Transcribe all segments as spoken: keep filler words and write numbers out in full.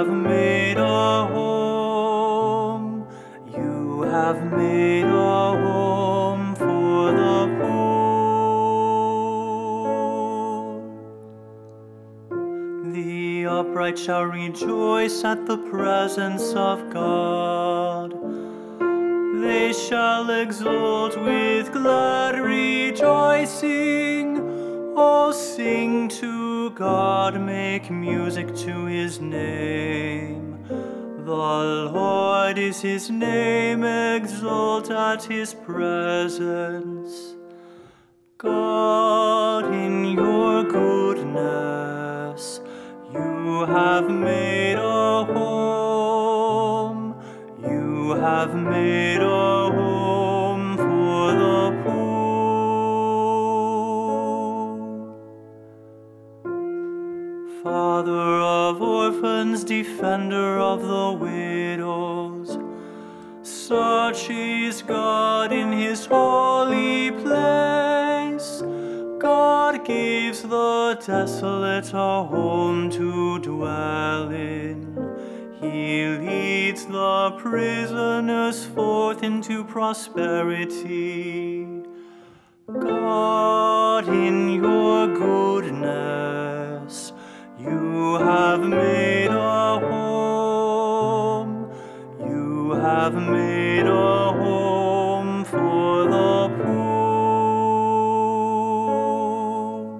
have made a home. You have made a home for the poor. The upright shall rejoice at the presence of God. They shall exult with glad rejoicing. Oh, sing to God, make music to his name. The Lord is his name, exult at his presence. God, in your goodness, you have made a home. You have made a home for the poor. Father of orphans, defender of the widows, such is God in his holy place. God gives the desolate a home to dwell in. He leads the prisoners forth into prosperity. God, in your goodness, you have made a home. You have made a home for the poor.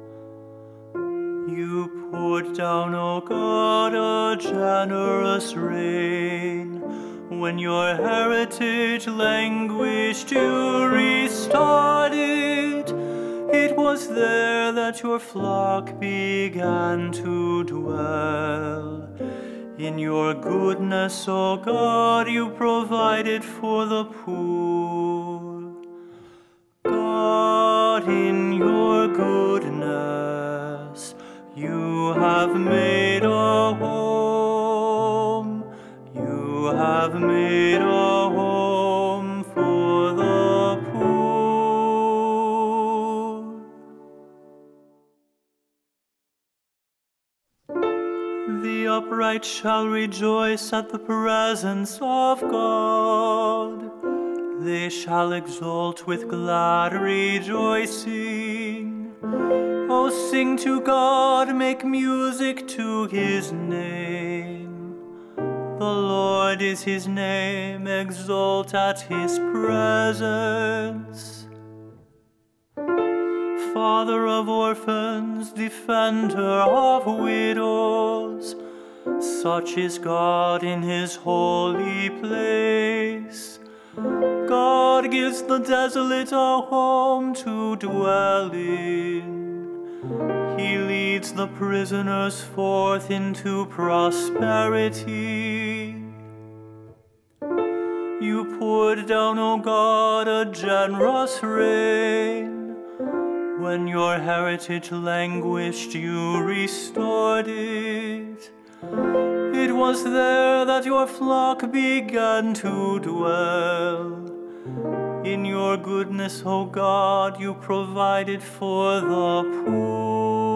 You poured down, O God, a generous rain. When your heritage languished, you restored it. It was there that your flock began to dwell. In your goodness, O God, you provided for the poor. God, in your goodness, you have made a home. You have made a home for the poor. The upright shall rejoice at the presence of God. They shall exult with glad rejoicing. Oh, sing to God, make music to his name. The Lord is his name, exult at his presence. Father of orphans, defender of widows, such is God in his holy place. God gives the desolate a home to dwell in. He leads the prisoners forth into prosperity. You poured down, O God, a generous rain. When your heritage languished, you restored it. It was there that your flock began to dwell. In your goodness, O God, you provided for the poor.